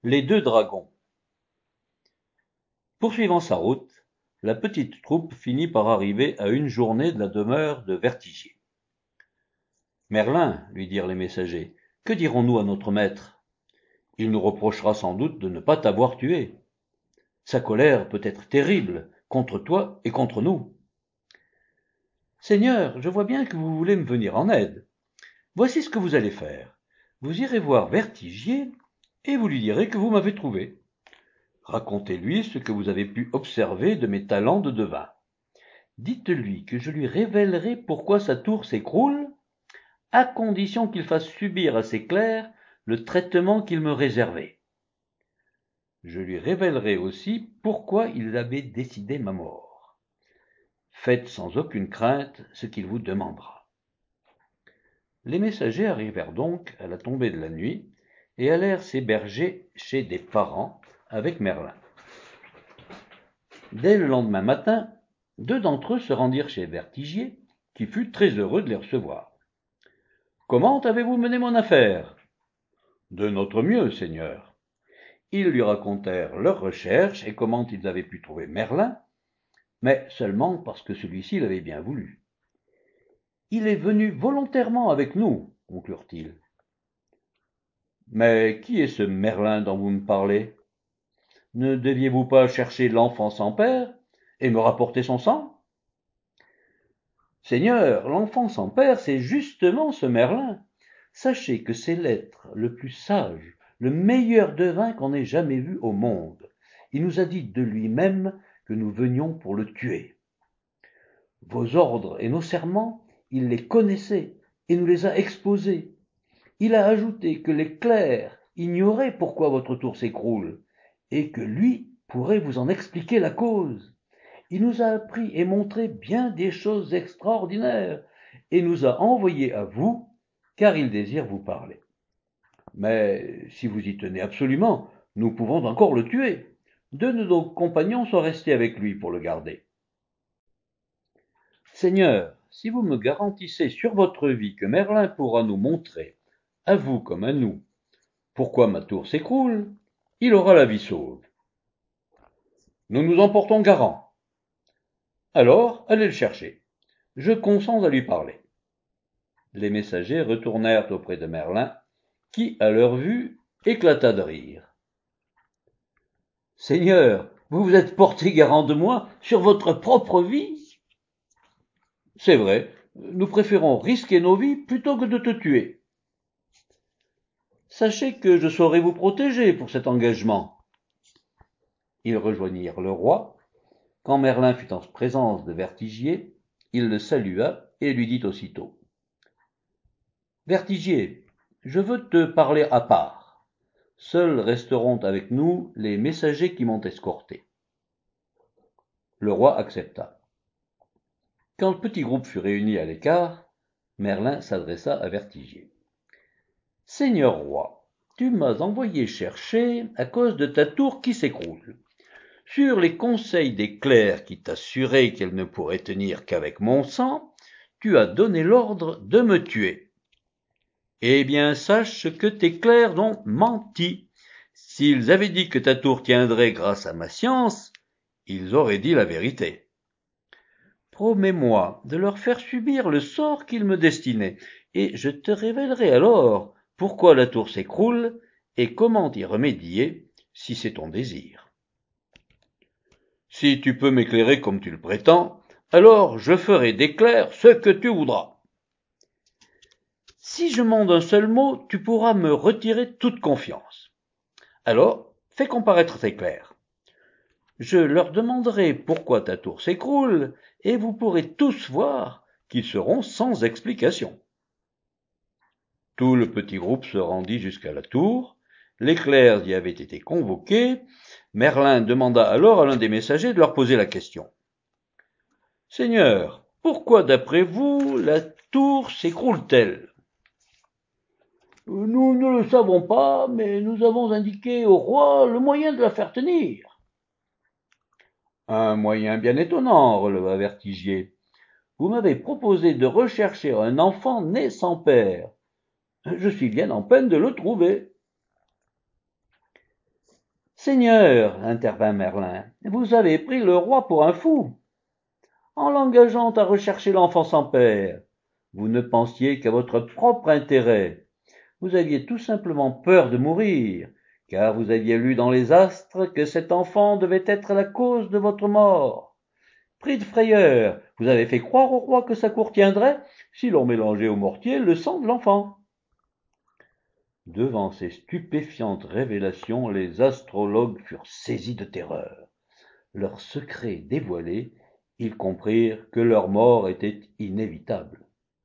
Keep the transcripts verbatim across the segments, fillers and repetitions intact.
Les deux dragons. Poursuivant sa route, la petite troupe finit par arriver à une journée de la demeure de Vertigier. Merlin, lui dirent les messagers, que dirons-nous à notre maître? Il nous reprochera sans doute de ne pas t'avoir tué. Sa colère peut être terrible contre toi et contre nous. Seigneur, je vois bien que vous voulez me venir en aide. Voici ce que vous allez faire. Vous irez voir Vertigier et vous lui direz que vous m'avez trouvé. Racontez-lui ce que vous avez pu observer de mes talents de devin. Dites-lui que je lui révélerai pourquoi sa tour s'écroule, à condition qu'il fasse subir à ses clercs le traitement qu'il me réservait. Je lui révélerai aussi pourquoi il avait décidé ma mort. Faites sans aucune crainte ce qu'il vous demandera. Les messagers arrivèrent donc à la tombée de la nuit et allèrent s'héberger chez des parents avec Merlin. Dès le lendemain matin, deux d'entre eux se rendirent chez Vertigier, qui fut très heureux de les recevoir. « Comment avez-vous mené mon affaire ?»« De notre mieux, Seigneur. » Ils lui racontèrent leurs recherches et comment ils avaient pu trouver Merlin, mais seulement parce que celui-ci l'avait bien voulu. « Il est venu volontairement avec nous, » conclurent-ils. « Mais qui est ce Merlin dont vous me parlez? Ne deviez-vous pas chercher l'enfant sans père et me rapporter son sang? » Seigneur, l'enfant sans père, c'est justement ce Merlin. Sachez que c'est l'être le plus sage, le meilleur devin qu'on ait jamais vu au monde. Il nous a dit de lui-même que nous venions pour le tuer. Vos ordres et nos serments, il les connaissait et nous les a exposés. Il a ajouté que les clercs ignoraient pourquoi votre tour s'écroule et que lui pourrait vous en expliquer la cause. Il nous a appris et montré bien des choses extraordinaires et nous a envoyés à vous, car il désire vous parler. Mais si vous y tenez absolument, nous pouvons encore le tuer. Deux de nos compagnons sont restés avec lui pour le garder. Seigneur, si vous me garantissez sur votre vie que Merlin pourra nous montrer, à vous comme à nous, pourquoi ma tour s'écroule, il aura la vie sauve. Nous nous en portons garant. Alors, allez le chercher. Je consens à lui parler. Les messagers retournèrent auprès de Merlin, qui, à leur vue, éclata de rire. « Seigneur, vous vous êtes porté garant de moi sur votre propre vie? »« C'est vrai, nous préférons risquer nos vies plutôt que de te tuer. »« Sachez que je saurai vous protéger pour cet engagement. » Ils rejoignirent le roi. Quand Merlin fut en présence de Vertigier, il le salua et lui dit aussitôt: « Vertigier, je veux te parler à part. Seuls resteront avec nous les messagers qui m'ont escorté. » Le roi accepta. Quand le petit groupe fut réuni à l'écart, Merlin s'adressa à Vertigier. « Seigneur roi, tu m'as envoyé chercher à cause de ta tour qui s'écroule. Sur les conseils des clercs qui t'assuraient qu'elle ne pourrait tenir qu'avec mon sang, tu as donné l'ordre de me tuer. Eh bien, sache que tes clercs ont menti. S'ils avaient dit que ta tour tiendrait grâce à ma science, ils auraient dit la vérité. Promets-moi de leur faire subir le sort qu'ils me destinaient, et je te révélerai alors pourquoi la tour s'écroule et comment y remédier si c'est ton désir. Si tu peux m'éclairer comme tu le prétends, alors je ferai d'éclair ce que tu voudras. Si je mens d'un seul mot, tu pourras me retirer toute confiance. Alors, fais comparaître tes clercs. Je leur demanderai pourquoi ta tour s'écroule, et vous pourrez tous voir qu'ils seront sans explication. Tout le petit groupe se rendit jusqu'à la tour. Les clercs y avaient été convoqués. Merlin demanda alors à l'un des messagers de leur poser la question. « Seigneur, pourquoi d'après vous la tour s'écroule-t-elle » ?»« Nous ne le savons pas, mais nous avons indiqué au roi le moyen de la faire tenir. »« Un moyen bien étonnant, releva Vertigier. Vous m'avez proposé de rechercher un enfant né sans père. Je suis bien en peine de le trouver. » Seigneur, intervint Merlin, vous avez pris le roi pour un fou. En l'engageant à rechercher l'enfant sans père, vous ne pensiez qu'à votre propre intérêt. Vous aviez tout simplement peur de mourir, car vous aviez lu dans les astres que cet enfant devait être la cause de votre mort. Pris de frayeur, vous avez fait croire au roi que sa cour tiendrait si l'on mélangeait au mortier le sang de l'enfant. Devant ces stupéfiantes révélations, les astrologues furent saisis de terreur. Leur secret dévoilé, ils comprirent que leur mort était inévitable.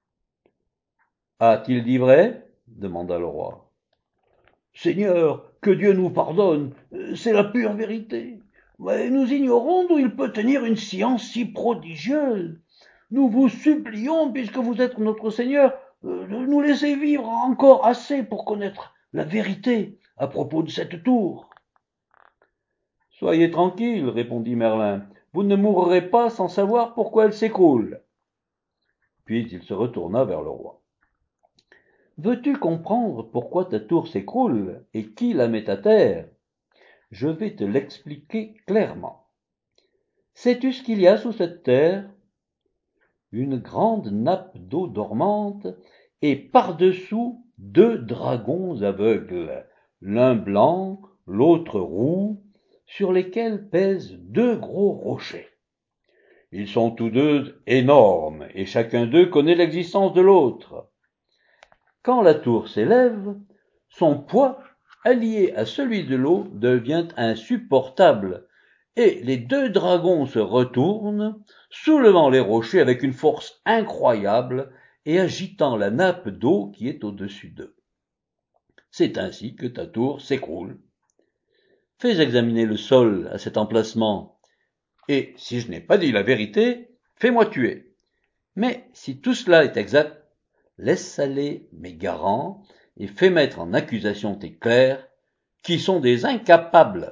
« A-t-il dit vrai ?» demanda le roi. « Seigneur, que Dieu nous pardonne, c'est la pure vérité. Mais nous ignorons d'où il peut tenir une science si prodigieuse. Nous vous supplions, puisque vous êtes notre Seigneur, de nous laisser vivre encore assez pour connaître la vérité à propos de cette tour. »« Soyez tranquille, répondit Merlin, vous ne mourrez pas sans savoir pourquoi elle s'écroule. » Puis il se retourna vers le roi. « Veux-tu comprendre pourquoi ta tour s'écroule et qui la met à terre ? Je vais te l'expliquer clairement. Sais-tu ce qu'il y a sous cette terre ? Une grande nappe d'eau dormante et par-dessous deux dragons aveugles, l'un blanc, l'autre roux, sur lesquels pèsent deux gros rochers. Ils sont tous deux énormes et chacun d'eux connaît l'existence de l'autre. Quand la tour s'élève, son poids, allié à celui de l'eau, devient insupportable, et les deux dragons se retournent, soulevant les rochers avec une force incroyable et agitant la nappe d'eau qui est au-dessus d'eux. C'est ainsi que ta tour s'écroule. Fais examiner le sol à cet emplacement, et si je n'ai pas dit la vérité, fais-moi tuer. Mais si tout cela est exact, laisse aller mes garants et fais mettre en accusation tes clercs, qui sont des incapables.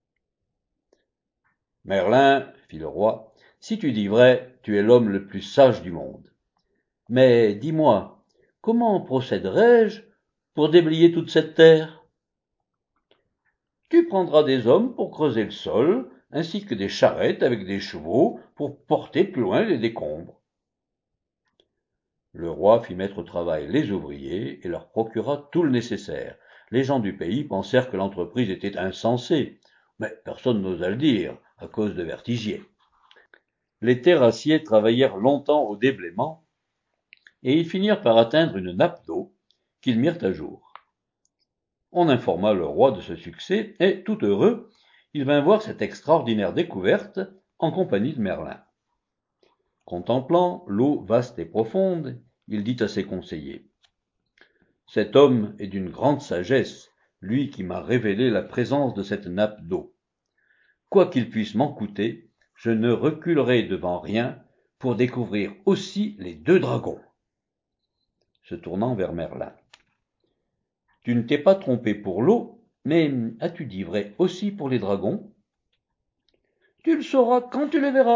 Merlin, fit le roi, si tu dis vrai, tu es l'homme le plus sage du monde. Mais dis-moi, comment procéderai-je pour déblayer toute cette terre ? Tu prendras des hommes pour creuser le sol, ainsi que des charrettes avec des chevaux pour porter plus loin les décombres. Le roi fit mettre au travail les ouvriers et leur procura tout le nécessaire. Les gens du pays pensèrent que l'entreprise était insensée, mais personne n'osa le dire, à cause de Vertigier. Les terrassiers travaillèrent longtemps au déblaiement, et ils finirent par atteindre une nappe d'eau qu'ils mirent à jour. On informa le roi de ce succès, et, tout heureux, il vint voir cette extraordinaire découverte en compagnie de Merlin. Contemplant l'eau vaste et profonde, il dit à ses conseillers : « Cet homme est d'une grande sagesse, lui qui m'a révélé la présence de cette nappe d'eau. Quoi qu'il puisse m'en coûter, je ne reculerai devant rien pour découvrir aussi les deux dragons. » Se tournant vers Merlin : « Tu ne t'es pas trompé pour l'eau, mais as-tu dit vrai aussi pour les dragons ? » ?»« Tu le sauras quand tu les verras. »«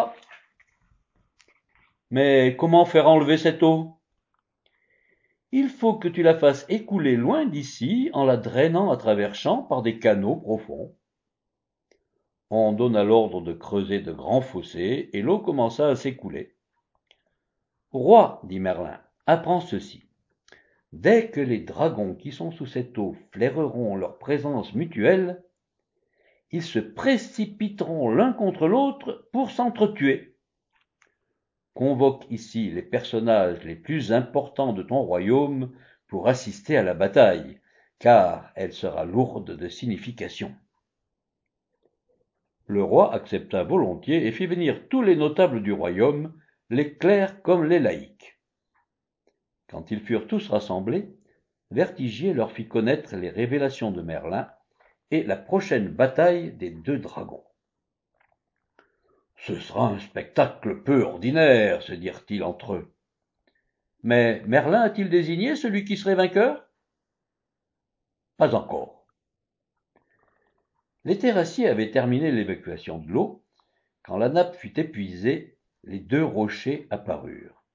Mais comment faire enlever cette eau ? » ?»« Il faut que tu la fasses écouler loin d'ici en la drainant à travers champs par des canaux profonds. » On donna l'ordre de creuser de grands fossés, et l'eau commença à s'écouler. « Roi, dit Merlin, apprends ceci. Dès que les dragons qui sont sous cette eau flaireront leur présence mutuelle, ils se précipiteront l'un contre l'autre pour s'entretuer. Convoque ici les personnages les plus importants de ton royaume pour assister à la bataille, car elle sera lourde de signification. » Le roi accepta volontiers et fit venir tous les notables du royaume, les clercs comme les laïcs. Quand ils furent tous rassemblés, Vertigier leur fit connaître les révélations de Merlin et la prochaine bataille des deux dragons. « Ce sera un spectacle peu ordinaire, se dirent-ils entre eux. Mais Merlin a-t-il désigné celui qui serait vainqueur ? Pas encore. » Les terrassiers avaient terminé l'évacuation de l'eau. Quand la nappe fut épuisée, les deux rochers apparurent.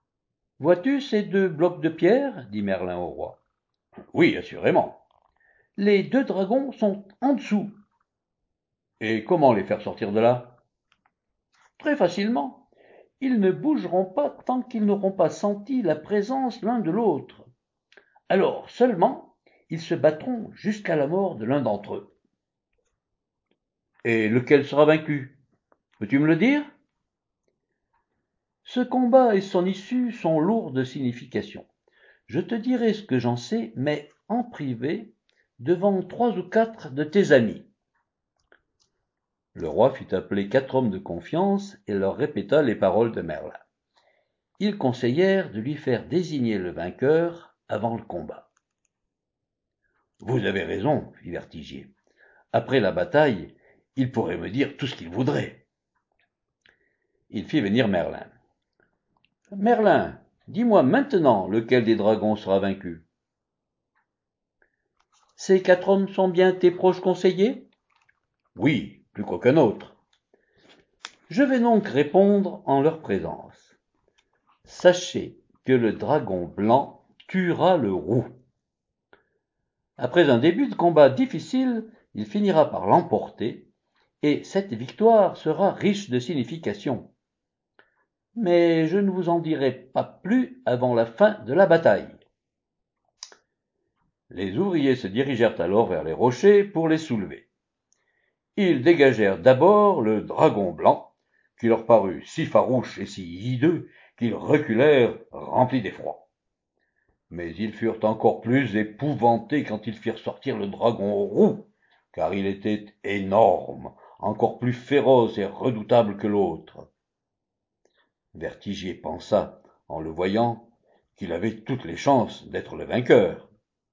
« Vois-tu ces deux blocs de pierre ? dit Merlin au roi. « Oui, assurément. Les deux dragons sont en dessous. Et comment les faire sortir de là? Très facilement. Ils ne bougeront pas tant qu'ils n'auront pas senti la présence l'un de l'autre. Alors seulement, ils se battront jusqu'à la mort de l'un d'entre eux. Et lequel sera vaincu? Peux-tu me le dire? Ce combat et son issue sont lourds de signification. Je te dirai ce que j'en sais, mais en privé, devant trois ou quatre de tes amis. Le roi fit appeler quatre hommes de confiance et leur répéta les paroles de Merlin. Ils conseillèrent de lui faire désigner le vainqueur avant le combat. Vous avez raison, fit Vertigier. Après la bataille, il pourrait me dire tout ce qu'il voudrait. Il fit venir Merlin. Merlin, dis-moi maintenant lequel des dragons sera vaincu. Ces quatre hommes sont bien tes proches conseillers? Oui, plus qu'aucun autre. Je vais donc répondre en leur présence. Sachez que le dragon blanc tuera le roux. Après un début de combat difficile, il finira par l'emporter, et cette victoire sera riche de signification. Mais je ne vous en dirai pas plus avant la fin de la bataille. Les ouvriers se dirigèrent alors vers les rochers pour les soulever. Ils dégagèrent d'abord le dragon blanc, qui leur parut si farouche et si hideux qu'ils reculèrent remplis d'effroi. Mais ils furent encore plus épouvantés quand ils firent sortir le dragon roux, car il était énorme, encore plus féroce et redoutable que l'autre. Vertigier pensa, en le voyant, qu'il avait toutes les chances d'être le vainqueur.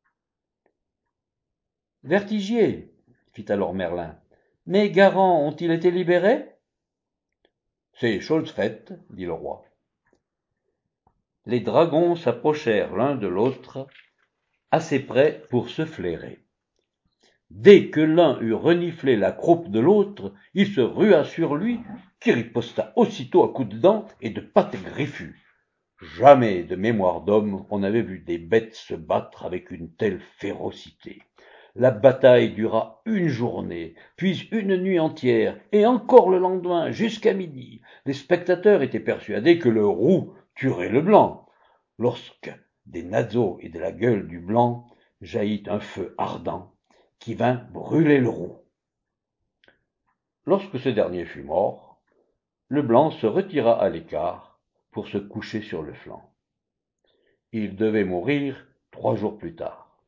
Vertigier, fit alors Merlin, mes garants ont-ils été libérés? C'est chose faite, dit le roi. Les dragons s'approchèrent l'un de l'autre, assez près pour se flairer. Dès que l'un eut reniflé la croupe de l'autre, il se rua sur lui, qui riposta aussitôt à coups de dents et de pattes griffues. Jamais de mémoire d'homme on n'avait vu des bêtes se battre avec une telle férocité. La bataille dura une journée, puis une nuit entière, et encore le lendemain jusqu'à midi. Les spectateurs étaient persuadés que le roux tuerait le blanc, lorsque des naseaux et de la gueule du blanc jaillit un feu ardent qui vint brûler le roux. Lorsque ce dernier fut mort, le blanc se retira à l'écart pour se coucher sur le flanc. Il devait mourir trois jours plus tard.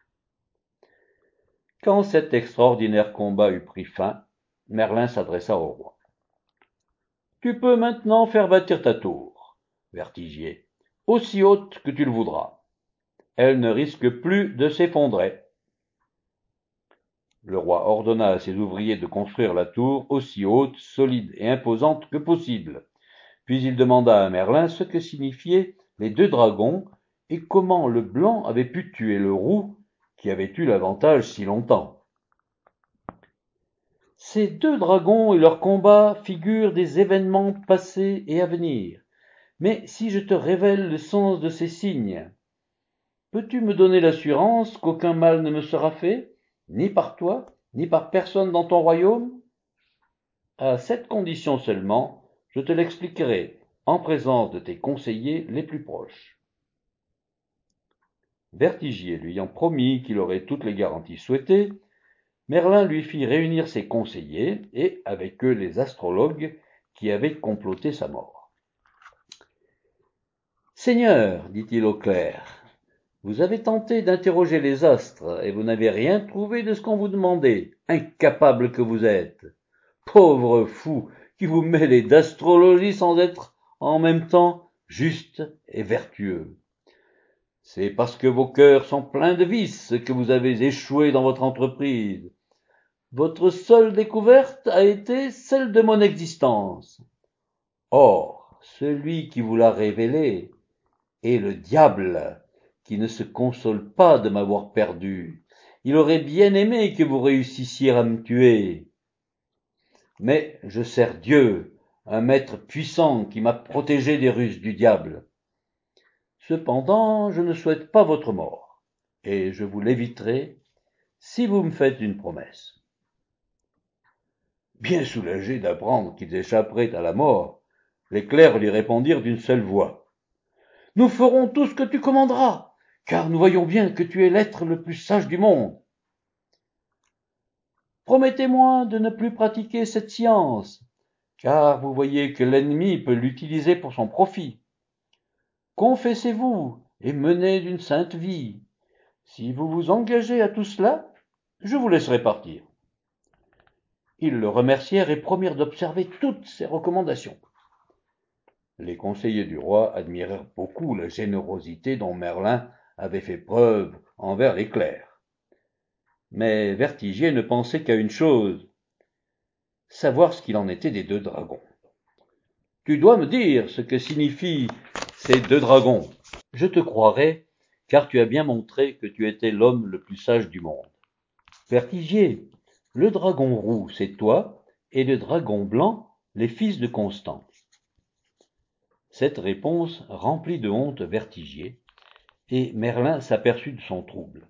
Quand cet extraordinaire combat eut pris fin, Merlin s'adressa au roi. « Tu peux maintenant faire bâtir ta tour, Vertigier, aussi haute que tu le voudras. Elle ne risque plus de s'effondrer. » Le roi ordonna à ses ouvriers de construire la tour aussi haute, solide et imposante que possible. Puis il demanda à Merlin ce que signifiaient les deux dragons et comment le blanc avait pu tuer le roux qui avait eu l'avantage si longtemps. Ces deux dragons et leur combat figurent des événements passés et à venir. Mais si je te révèle le sens de ces signes, peux-tu me donner l'assurance qu'aucun mal ne me sera fait, ni par toi, ni par personne dans ton royaume? À cette condition seulement, je te l'expliquerai en présence de tes conseillers les plus proches. Vertigier lui ayant promis qu'il aurait toutes les garanties souhaitées, Merlin lui fit réunir ses conseillers et avec eux les astrologues qui avaient comploté sa mort. « Seigneur, dit-il au clerc, vous avez tenté d'interroger les astres et vous n'avez rien trouvé de ce qu'on vous demandait, incapable que vous êtes. Pauvre fou qui vous mêlez d'astrologie sans être en même temps juste et vertueux. C'est parce que vos cœurs sont pleins de vices que vous avez échoué dans votre entreprise. Votre seule découverte a été celle de mon existence. Or, celui qui vous l'a révélée est le diable, qui ne se console pas de m'avoir perdu. Il aurait bien aimé que vous réussissiez à me tuer. Mais je sers Dieu, un maître puissant qui m'a protégé des ruses du diable. Cependant, je ne souhaite pas votre mort, et je vous l'éviterai si vous me faites une promesse. » Bien soulagés d'apprendre qu'ils échapperaient à la mort, les clercs lui répondirent d'une seule voix: « Nous ferons tout ce que tu commanderas, car nous voyons bien que tu es l'être le plus sage du monde. » « Promettez-moi de ne plus pratiquer cette science, car vous voyez que l'ennemi peut l'utiliser pour son profit. Confessez-vous et menez d'une sainte vie. Si vous vous engagez à tout cela, je vous laisserai partir. » Ils le remercièrent et promirent d'observer toutes ses recommandations. Les conseillers du roi admirèrent beaucoup la générosité dont Merlin avait fait preuve envers les clercs. Mais Vertigier ne pensait qu'à une chose: savoir ce qu'il en était des deux dragons. « Tu dois me dire ce que signifient ces deux dragons. »« Je te croirai, car tu as bien montré que tu étais l'homme le plus sage du monde. »« Vertigier, le dragon roux, c'est toi, et le dragon blanc, les fils de Constant. » Cette réponse remplit de honte Vertigier, et Merlin s'aperçut de son trouble.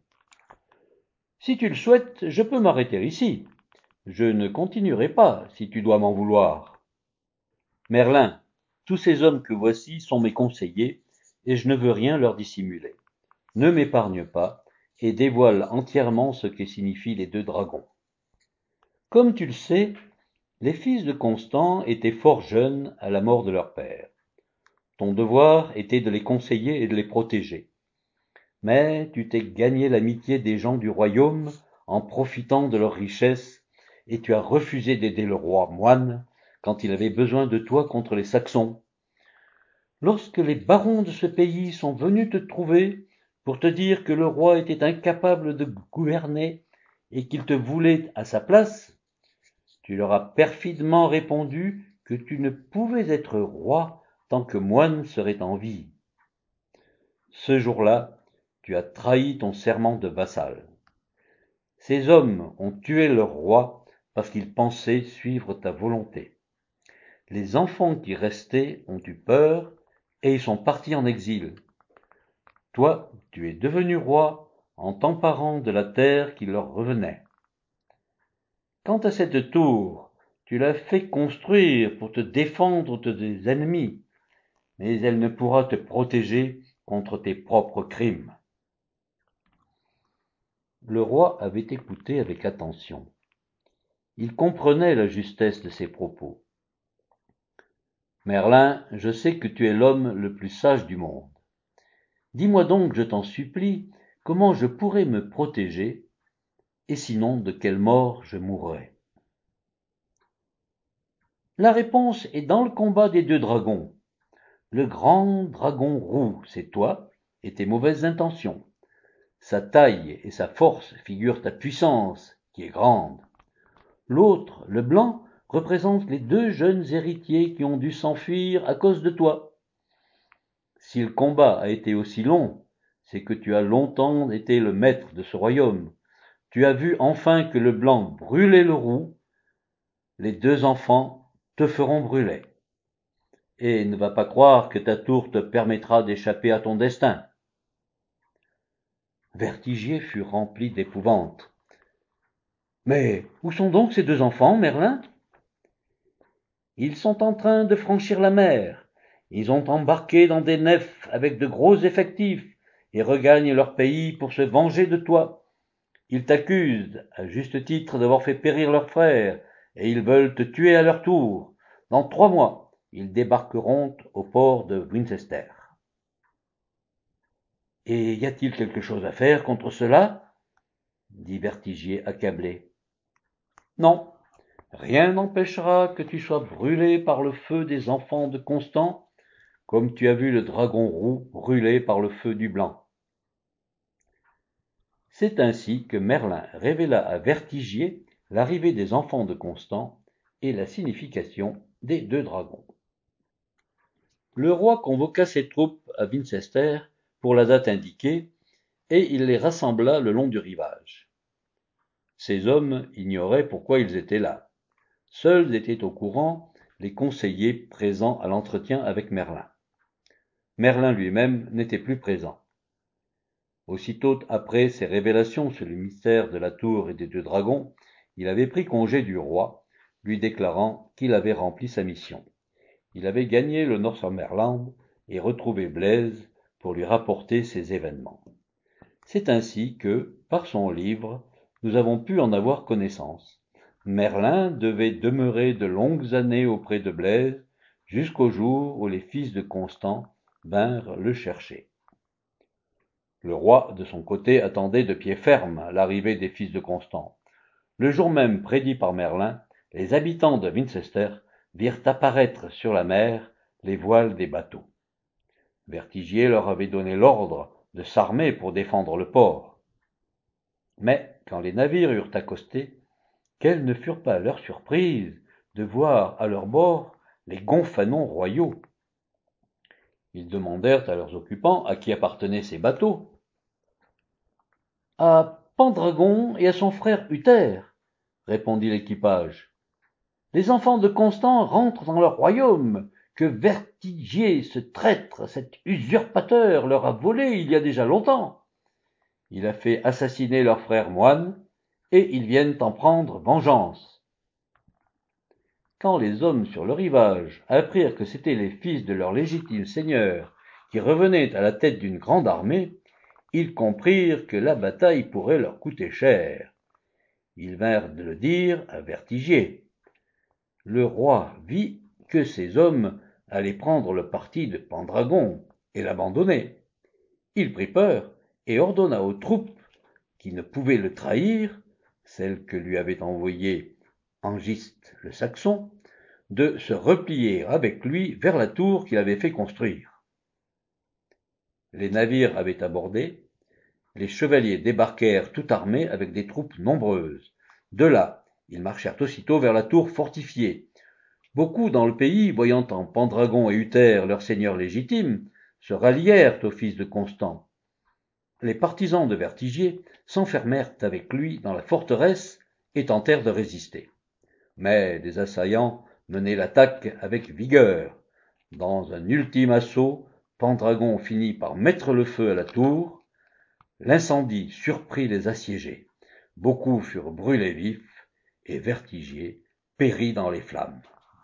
« Si tu le souhaites, je peux m'arrêter ici. Je ne continuerai pas, si tu dois m'en vouloir. »« Merlin, tous ces hommes que voici sont mes conseillers, et je ne veux rien leur dissimuler. Ne m'épargne pas, et dévoile entièrement ce que signifient les deux dragons. Comme tu le sais, les fils de Constant étaient fort jeunes à la mort de leur père. Ton devoir était de les conseiller et de les protéger. Mais tu t'es gagné l'amitié des gens du royaume en profitant de leurs richesses, et tu as refusé d'aider le roi moine quand il avait besoin de toi contre les Saxons. Lorsque les barons de ce pays sont venus te trouver pour te dire que le roi était incapable de gouverner et qu'il te voulait à sa place, tu leur as perfidement répondu que tu ne pouvais être roi tant que moine serait en vie. Ce jour-là, tu as trahi ton serment de vassal. Ces hommes ont tué leur roi parce qu'ils pensaient suivre ta volonté. Les enfants qui restaient ont eu peur et ils sont partis en exil. Toi, tu es devenu roi en t'emparant de la terre qui leur revenait. Quant à cette tour, tu l'as fait construire pour te défendre de tes ennemis, mais elle ne pourra te protéger contre tes propres crimes. » Le roi avait écouté avec attention. Il comprenait la justesse de ses propos. « Merlin, je sais que tu es l'homme le plus sage du monde. Dis-moi donc, je t'en supplie, comment je pourrais me protéger, et sinon de quelle mort je mourrais. » La réponse est dans le combat des deux dragons. Le grand dragon roux, c'est toi et tes mauvaises intentions. Sa taille et sa force figurent ta puissance, qui est grande. L'autre, le blanc, représente les deux jeunes héritiers qui ont dû s'enfuir à cause de toi. Si le combat a été aussi long, c'est que tu as longtemps été le maître de ce royaume. Tu as vu enfin que le blanc brûlait le roux. Les deux enfants te feront brûler. Et ne va pas croire que ta tour te permettra d'échapper à ton destin. Vertigier fut rempli d'épouvante. « Mais où sont donc ces deux enfants, Merlin ? » ?»« Ils sont en train de franchir la mer. Ils ont embarqué dans des nefs avec de gros effectifs et regagnent leur pays pour se venger de toi. Ils t'accusent, à juste titre, d'avoir fait périr leurs frères, et ils veulent te tuer à leur tour. Dans trois mois, ils débarqueront au port de Winchester. »« Et y a-t-il quelque chose à faire contre cela ? » dit Vertigier accablé. « Non, rien n'empêchera que tu sois brûlé par le feu des enfants de Constant, comme tu as vu le dragon roux brûlé par le feu du blanc. » C'est ainsi que Merlin révéla à Vertigier l'arrivée des enfants de Constant et la signification des deux dragons. Le roi convoqua ses troupes à Winchester pour la date indiquée, et il les rassembla le long du rivage. Ces hommes ignoraient pourquoi ils étaient là. Seuls étaient au courant les conseillers présents à l'entretien avec Merlin. Merlin lui-même n'était plus présent. Aussitôt après ces révélations sur le mystère de la tour et des deux dragons, il avait pris congé du roi, lui déclarant qu'il avait rempli sa mission. Il avait gagné le Northumberland et retrouvé Blaise pour lui rapporter ces événements. C'est ainsi que, par son livre, nous avons pu en avoir connaissance. Merlin devait demeurer de longues années auprès de Blaise, jusqu'au jour où les fils de Constant vinrent le chercher. Le roi, de son côté, attendait de pied ferme l'arrivée des fils de Constant. Le jour même prédit par Merlin, les habitants de Winchester virent apparaître sur la mer les voiles des bateaux. Vertigier leur avait donné l'ordre de s'armer pour défendre le port. Mais, quand les navires eurent accosté, quelle ne furent pas leur surprise de voir à leur bord les gonfanons royaux. Ils demandèrent à leurs occupants à qui appartenaient ces bateaux. « À Pendragon et à son frère Uther, » répondit l'équipage. « Les enfants de Constant rentrent dans leur royaume, que Vertigier, ce traître, cet usurpateur, leur a volé il y a déjà longtemps. Il a fait assassiner leur frère moine, et ils viennent en prendre vengeance. » Quand les hommes sur le rivage apprirent que c'étaient les fils de leur légitime seigneur qui revenaient à la tête d'une grande armée, ils comprirent que la bataille pourrait leur coûter cher. Ils vinrent de le dire à Vertigier. Le roi vit que ces hommes allaient prendre le parti de Pendragon et l'abandonner. Il prit peur et ordonna aux troupes qui ne pouvaient le trahir, celles que lui avait envoyées Hengist le Saxon, de se replier avec lui vers la tour qu'il avait fait construire. Les navires avaient abordé, les chevaliers débarquèrent tout armés avec des troupes nombreuses. De là, ils marchèrent aussitôt vers la tour fortifiée. Beaucoup dans le pays, voyant en Pendragon et Uther leurs seigneurs légitimes, se rallièrent aux fils de Constant. Les partisans de Vertigier s'enfermèrent avec lui dans la forteresse et tentèrent de résister. Mais des assaillants menaient l'attaque avec vigueur. Dans un ultime assaut, Pendragon finit par mettre le feu à la tour. L'incendie surprit les assiégés. Beaucoup furent brûlés vifs et Vertigier périt dans les flammes.